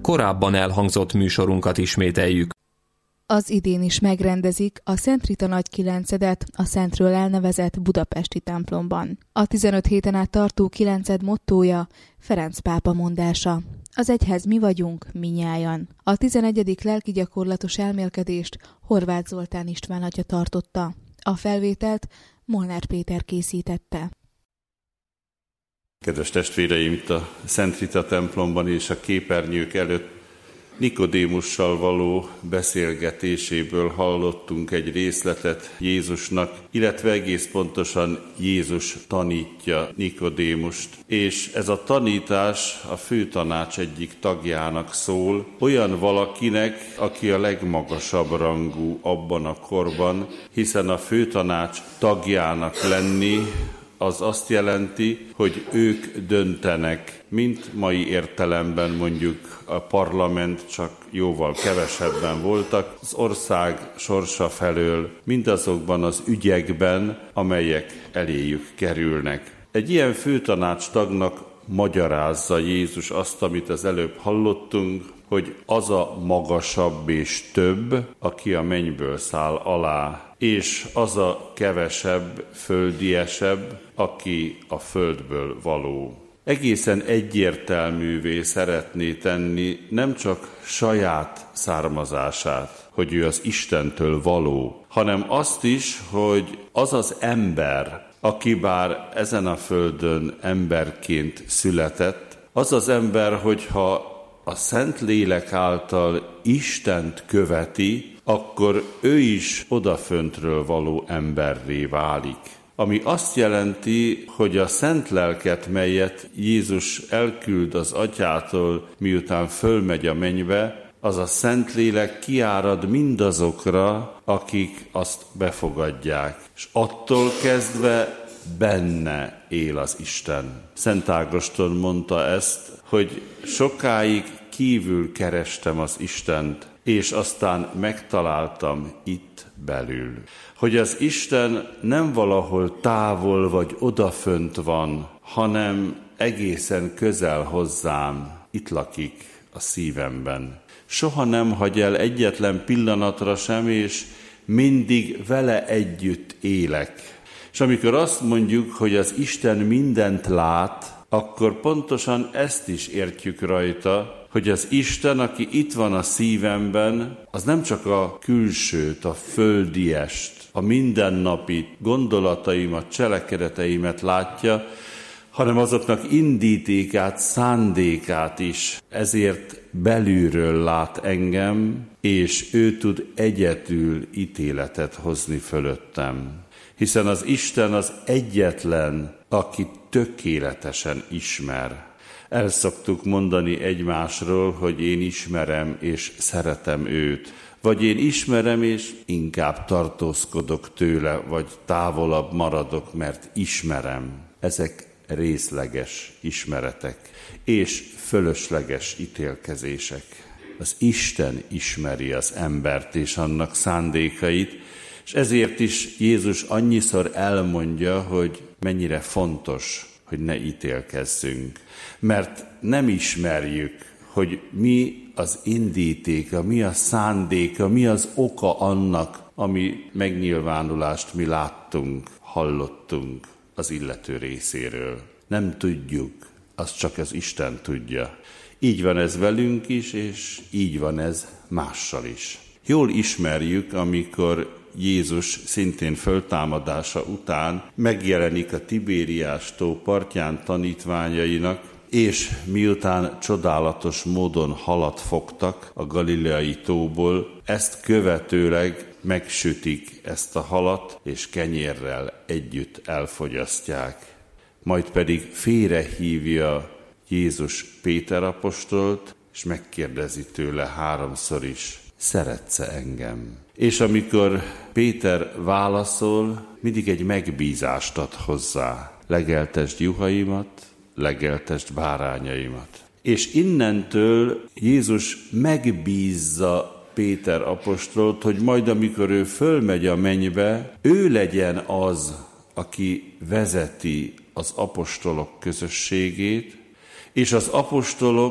korábban elhangzott műsorunkat ismételjük. Az idén is megrendezik a Szent Rita Nagy Kilencedet a Szentről elnevezett budapesti templomban. A 15 héten át tartó kilenced mottója Ferenc pápa mondása. Az egyház mi vagyunk, minnyájan. A 11. lelkigyakorlatos elmélkedést Horváth Zoltán István atya tartotta. A felvételt Molnár Péter készítette. Kedves testvéreim, itt a Szent Rita templomban és a képernyők előtt Nikodémussal való beszélgetéséből hallottunk egy részletet Jézusnak, illetve egész pontosan Jézus tanítja Nikodémust. És ez a tanítás a főtanács egyik tagjának szól, olyan valakinek, aki a legmagasabb rangú abban a korban, hiszen a főtanács tagjának lenni, az azt jelenti, hogy ők döntenek, mint mai értelemben mondjuk a parlament, csak jóval kevesebben voltak, az ország sorsa felől, mindazokban az ügyekben, amelyek eléjük kerülnek. Egy ilyen főtanács tagnak magyarázza Jézus azt, amit az előbb hallottunk, hogy az a magasabb és több, aki a mennyből száll alá, és az a kevesebb, földiesebb, aki a földből való. Egészen egyértelművé szeretné tenni nem csak saját származását, hogy ő az Istentől való, hanem azt is, hogy az az ember, aki bár ezen a földön emberként született, az az ember, hogyha a Szentlélek által Istent követi, akkor ő is odaföntről való emberré válik. Ami azt jelenti, hogy a szent lelket, melyet Jézus elküld az Atyától, miután fölmegy a mennybe, az a Szentlélek kiárad mindazokra, akik azt befogadják. És attól kezdve benne él az Isten. Szent Ágoston mondta ezt, hogy sokáig kívül kerestem az Istent, és aztán megtaláltam itt belül. Hogy az Isten nem valahol távol vagy odafönt van, hanem egészen közel hozzám, itt lakik a szívemben. Soha nem hagy el egyetlen pillanatra sem, és mindig vele együtt élek. És amikor azt mondjuk, hogy az Isten mindent lát, akkor pontosan ezt is értjük rajta, hogy az Isten, aki itt van a szívemben, az nem csak a külsőt, a földiest, a mindennapi gondolataimat, cselekedeteimet látja, hanem azoknak indítékát, szándékát is. Ezért belülről lát engem, és ő tud egyedül ítéletet hozni fölöttem. Hiszen az Isten az egyetlen, aki tökéletesen ismer. El szoktuk mondani egymásról, hogy én ismerem és szeretem őt, vagy én ismerem és inkább tartózkodok tőle, vagy távolabb maradok, mert ismerem. Ezek részleges ismeretek és fölösleges ítélkezések. Az Isten ismeri az embert és annak szándékait, és ezért is Jézus annyiszor elmondja, hogy mennyire fontos, hogy ne ítélkezzünk. Mert nem ismerjük, hogy mi az indítéka, mi a szándéka, mi az oka annak, ami megnyilvánulást mi láttunk, hallottunk az illető részéről. Nem tudjuk, azt csak az Isten tudja. Így van ez velünk is, és így van ez mással is. Jól ismerjük, amikor Jézus szintén föltámadása után megjelenik a Tibériás tó partján tanítványainak, és miután csodálatos módon halat fogtak a Galileai tóból, ezt követőleg megsütik ezt a halat, és kenyérrel együtt elfogyasztják. Majd pedig félrehívja Jézus Péter apostolt, és megkérdezi tőle 3-szor is, szeretsz-e engem? És amikor Péter válaszol, mindig egy megbízást ad hozzá. Legeltesd juhaimat, legeltesd bárányaimat. És innentől Jézus megbízza Péter apostolt, hogy majd amikor ő fölmegy a mennybe, ő legyen az, aki vezeti az apostolok közösségét, és az apostolok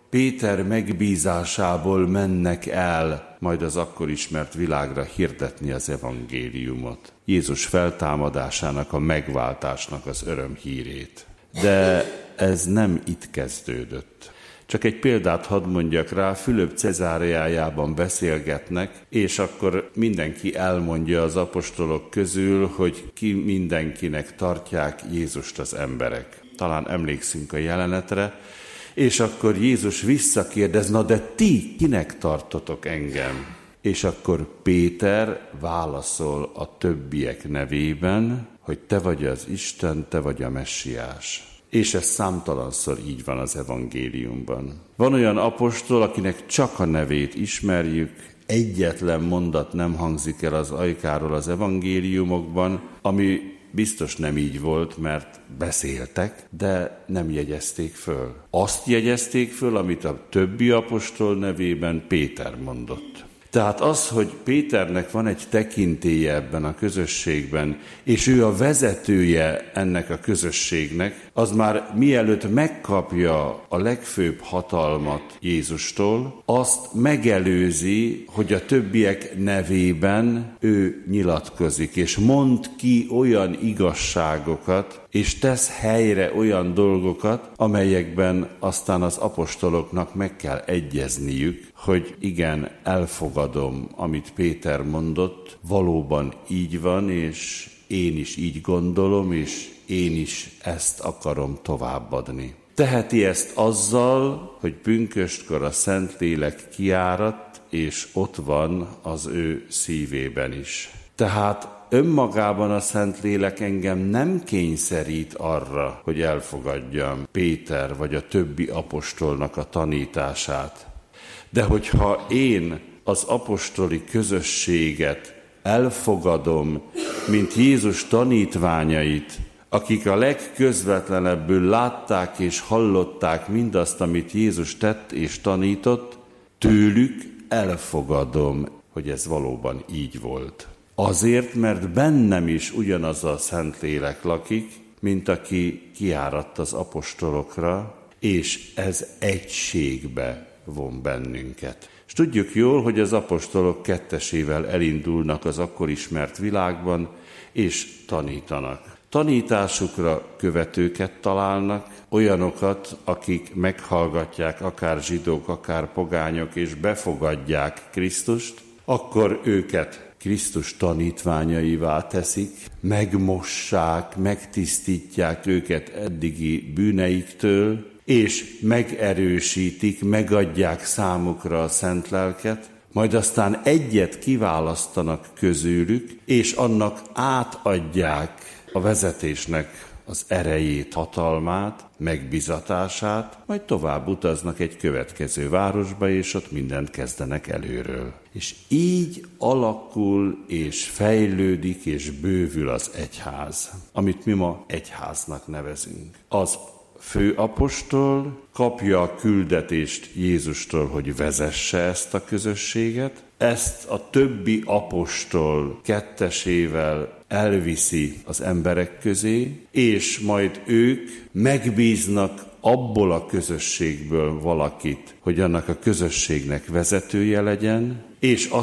Péter megbízásából mennek el majd az akkor ismert világra hirdetni az evangéliumot. Jézus feltámadásának, a megváltásnak az örömhírét. De ez nem itt kezdődött. Csak egy példát hadd mondjak rá, Fülöp Cezáreájában beszélgetnek, és akkor mindenki elmondja az apostolok közül, hogy ki mindenkinek tartják Jézust az emberek. Talán emlékszünk a jelenetre, és akkor Jézus visszakérdez, na de ti kinek tartotok engem? És akkor Péter válaszol a többiek nevében, hogy te vagy az Isten, te vagy a Messiás. És ez számtalanszor így van az evangéliumban. Van olyan apostol, akinek csak a nevét ismerjük, egyetlen mondat nem hangzik el az ajkáról az evangéliumokban, ami biztos nem így volt, mert beszéltek, de nem jegyezték föl. Azt jegyezték föl, amit a többi apostol nevében Péter mondott. Tehát az, hogy Péternek van egy tekintélye ebben a közösségben, és ő a vezetője ennek a közösségnek, az már mielőtt megkapja a legfőbb hatalmat Jézustól, azt megelőzi, hogy a többiek nevében ő nyilatkozik, és mond ki olyan igazságokat, és tesz helyre olyan dolgokat, amelyekben aztán az apostoloknak meg kell egyezniük, hogy igen, elfogadom, amit Péter mondott, valóban így van, és én is így gondolom, és én is ezt akarom továbbadni. Teheti ezt azzal, hogy pünköstkor a Szentlélek kiáradt, és ott van az ő szívében is. Tehát önmagában a Szentlélek engem nem kényszerít arra, hogy elfogadjam Péter vagy a többi apostolnak a tanítását. De hogyha én az apostoli közösséget elfogadom, mint Jézus tanítványait, akik a legközvetlenebbül látták és hallották mindazt, amit Jézus tett és tanított, tőlük elfogadom, hogy ez valóban így volt. Azért, mert bennem is ugyanaz a Szentlélek lakik, mint aki kiáradt az apostolokra, és ez egységbe von bennünket. És tudjuk jól, hogy az apostolok kettesével elindulnak az akkor ismert világban, és tanítanak. Tanításukra követőket találnak, olyanokat, akik meghallgatják, akár zsidók, akár pogányok, és befogadják Krisztust, akkor őket Krisztus tanítványaivá teszik, megmossák, megtisztítják őket eddigi bűneiktől, és megerősítik, megadják számukra a szent lelket, majd aztán egyet kiválasztanak közülük, és annak átadják a vezetésnek az erejét, hatalmát, megbizatását, majd tovább utaznak egy következő városba, és ott mindent kezdenek előről. És így alakul, és fejlődik, és bővül az egyház, amit mi ma egyháznak nevezünk. Az főapostol kapja a küldetést Jézustól, hogy vezesse ezt a közösséget, ezt a többi apostol kettesével elviszi az emberek közé, és majd ők megbíznak abból a közösségből valakit, hogy annak a közösségnek vezetője legyen, és azt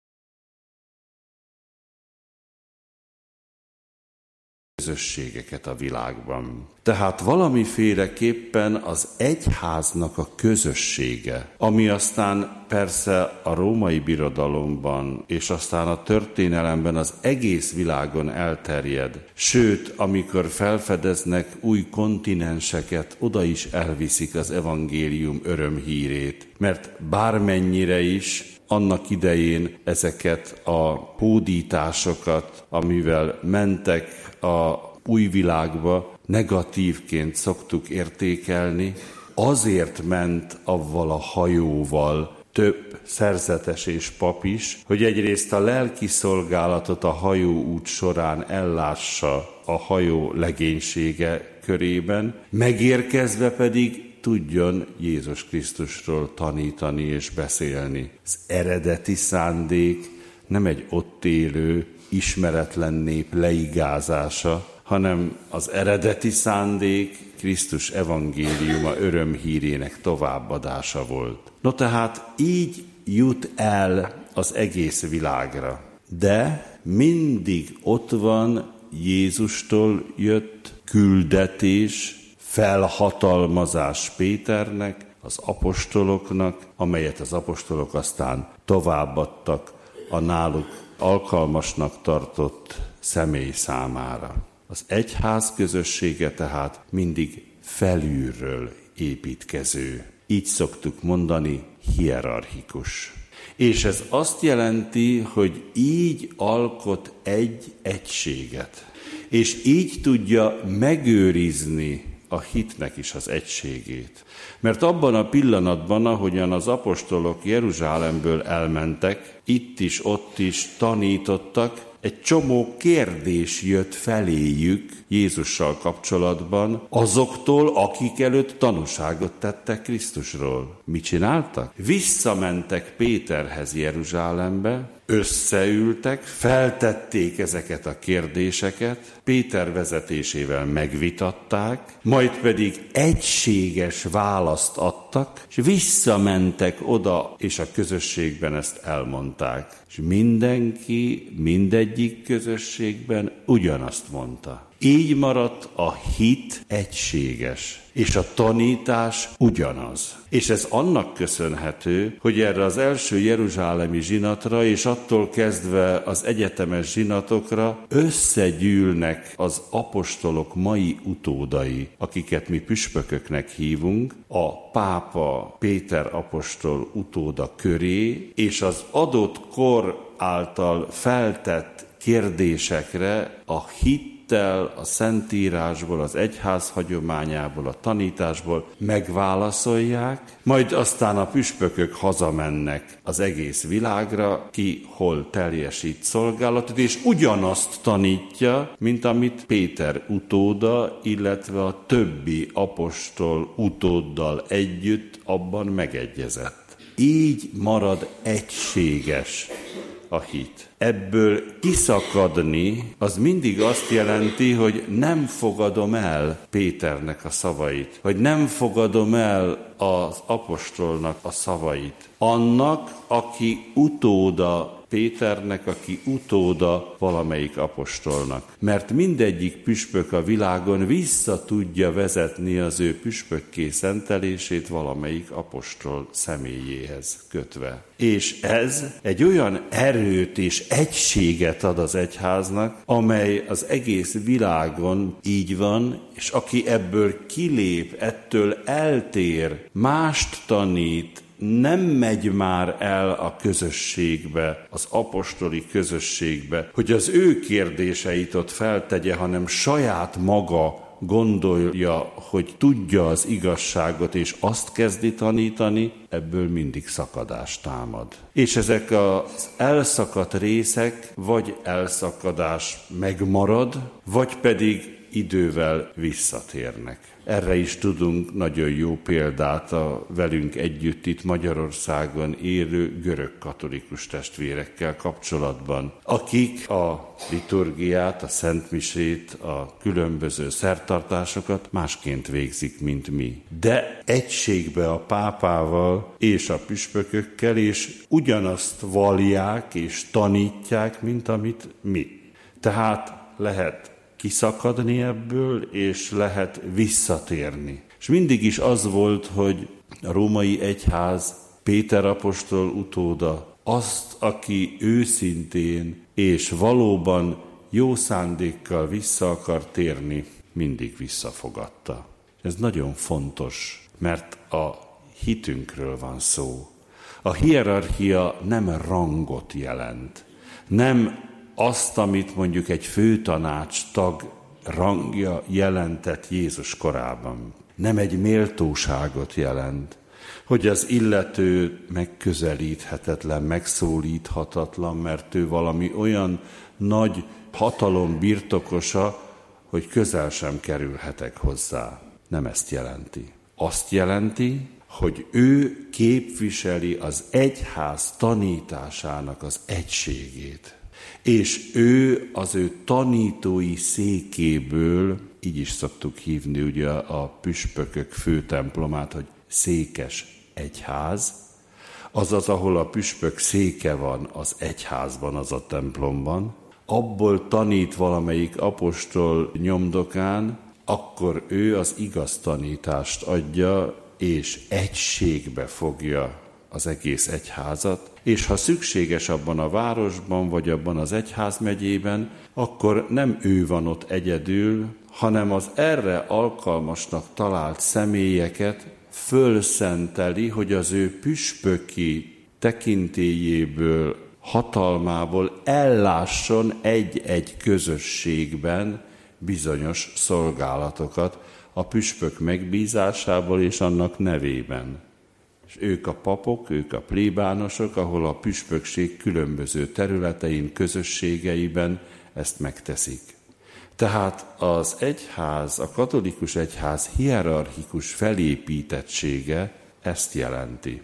közösségeket a világban. Tehát valamiféleképpen az egyháznak a közössége, ami aztán persze a római birodalomban és aztán a történelemben az egész világon elterjed, sőt, amikor felfedeznek új kontinenseket, oda is elviszik az evangélium örömhírét, mert bármennyire is annak idején ezeket a hódításokat, amivel mentek a új világba, negatívként szoktuk értékelni, azért ment avval a hajóval több szerzetes és pap is, hogy egyrészt a lelki szolgálatot a hajóút során ellássa a hajó legénysége körében, megérkezve pedig tudjon Jézus Krisztusról tanítani és beszélni. Az eredeti szándék nem egy ott élő, ismeretlen nép leigázása, hanem az eredeti szándék Krisztus evangéliuma örömhírének továbbadása volt. No tehát így jut el az egész világra. De mindig ott van Jézustól jött küldetés, felhatalmazás Péternek, az apostoloknak, amelyet az apostolok aztán továbbadtak a náluk alkalmasnak tartott személy számára. Az egyház közössége tehát mindig felülről építkező. Így szoktuk mondani, hierarchikus. És ez azt jelenti, hogy így alkot egy egységet, és így tudja megőrizni a hitnek is az egységét. Mert abban a pillanatban, ahogyan az apostolok Jeruzsálemből elmentek, itt is, ott is tanítottak, egy csomó kérdés jött feléjük Jézussal kapcsolatban, azoktól, akik előtt tanúságot tettek Krisztusról. Mit csináltak? Visszamentek Péterhez Jeruzsálembe, összeültek, feltették ezeket a kérdéseket, Péter vezetésével megvitatták, majd pedig egységes választ adtak, és visszamentek oda, és a közösségben ezt elmondták. És mindenki, mindegyik közösségben ugyanazt mondta. Így maradt a hit egységes, és a tanítás ugyanaz. És ez annak köszönhető, hogy erre az első jeruzsálemi zsinatra, és attól kezdve az egyetemes zsinatokra összegyűlnek az apostolok mai utódai, akiket mi püspököknek hívunk, a pápa Péter apostol utóda köré, és az adott kor által feltett kérdésekre a hittel, a Szentírásból, az egyház hagyományából, a tanításból megválaszolják, majd aztán a püspökök hazamennek az egész világra, ki hol teljesít szolgálatot, és ugyanazt tanítja, mint amit Péter utóda, illetve a többi apostol utóddal együtt abban megegyezett. Így marad egységes a hit. Ebből kiszakadni, az mindig azt jelenti, hogy nem fogadom el Péternek a szavait, vagy nem fogadom el az apostolnak a szavait. Annak, aki utóda Péternek, aki utóda valamelyik apostolnak. Mert mindegyik püspök a világon vissza tudja vezetni az ő püspökké szentelését valamelyik apostol személyéhez kötve. És ez egy olyan erőt és egységet ad az egyháznak, amely az egész világon így van, és aki ebből kilép, ettől eltér, mást tanít, nem megy már el a közösségbe, az apostoli közösségbe, hogy az ő kérdéseit ott feltegye, hanem saját maga gondolja, hogy tudja az igazságot, és azt kezdi tanítani, ebből mindig szakadás támad. És ezek az elszakadt részek, vagy elszakadás megmarad, vagy pedig idővel visszatérnek. Erre is tudunk nagyon jó példát a velünk együtt itt Magyarországon élő görög katolikus testvérekkel kapcsolatban, akik a liturgiát, a szentmisét, a különböző szertartásokat másként végzik, mint mi. De egységbe a pápával és a püspökökkel, és ugyanazt vallják és tanítják, mint amit mi. Tehát lehet kiszakadni ebből, és lehet visszatérni. És mindig is az volt, hogy a római egyház Péter apostol utóda azt, aki őszintén és valóban jó szándékkal vissza akar térni, mindig visszafogadta. Ez nagyon fontos, mert a hitünkről van szó. A hierarchia nem rangot jelent, nem azt, amit mondjuk egy főtanács tag rangja jelentett Jézus korában. Nem egy méltóságot jelent, hogy az illető megközelíthetetlen, megszólíthatatlan, mert ő valami olyan nagy hatalom birtokosa, hogy közel sem kerülhetek hozzá. Nem ezt jelenti. Azt jelenti, hogy ő képviseli az egyház tanításának az egységét. És ő az ő tanítói székéből, így is szoktuk hívni ugye a püspökök főtemplomát, hogy székes egyház, azaz, ahol a püspök széke van az egyházban, az a templomban, abból tanít valamelyik apostol nyomdokán, akkor ő az igaz tanítást adja, és egységbe fogja az egész egyházat, és ha szükséges abban a városban, vagy abban az egyházmegyében, akkor nem ő van ott egyedül, hanem az erre alkalmasnak talált személyeket fölszenteli, hogy az ő püspöki tekintélyéből, hatalmából ellásson egy-egy közösségben bizonyos szolgálatokat a püspök megbízásából és annak nevében. És ők a papok, ők a plébánosok, ahol a püspökség különböző területein, közösségeiben ezt megteszik. Tehát az egyház, a katolikus egyház hierarchikus felépítettsége ezt jelenti.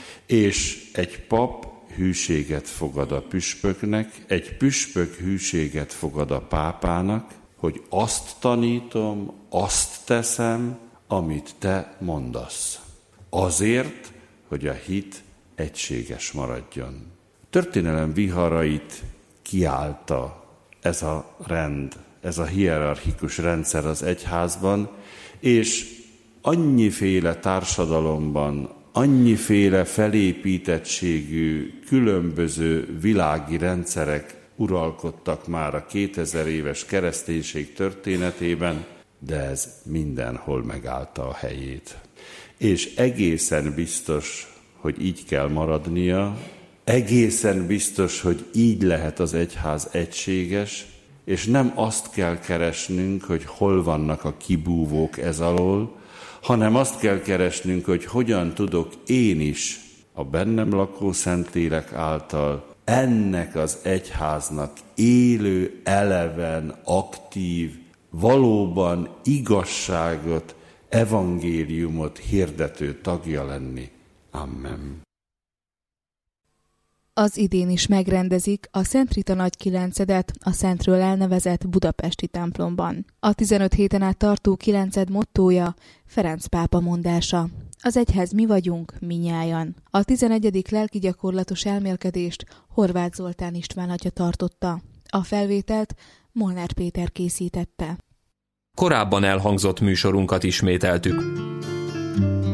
És egy pap hűséget fogad a püspöknek, egy püspök hűséget fogad a pápának, hogy azt tanítom, azt teszem, amit te mondasz. Azért, hogy a hit egységes maradjon. Történelem viharait kiállta ez a rend, ez a hierarchikus rendszer az egyházban, és annyiféle társadalomban, annyiféle felépítettségű, különböző világi rendszerek uralkodtak már a 2000 éves kereszténység történetében, de ez mindenhol megállta a helyét. És egészen biztos, hogy így kell maradnia, egészen biztos, hogy így lehet az egyház egységes, és nem azt kell keresnünk, hogy hol vannak a kibúvók ez alól, hanem azt kell keresnünk, hogy hogyan tudok én is a bennem lakó Szentlélek által ennek az egyháznak élő, eleven, aktív, valóban igazságot, evangéliumot hirdető tagja lenni. Amen. Az idén is megrendezik a Szent Rita Nagykilencedet a Szentről elnevezett budapesti templomban. A 15 héten át tartó kilenced mottója Ferenc pápa mondása. Az egyház mi vagyunk, minnyájan. A 11. lelkigyakorlatos elmélkedést Horváth Zoltán István atya tartotta. A felvételt Molnár Péter készítette. Korábban elhangzott műsorunkat ismételtük.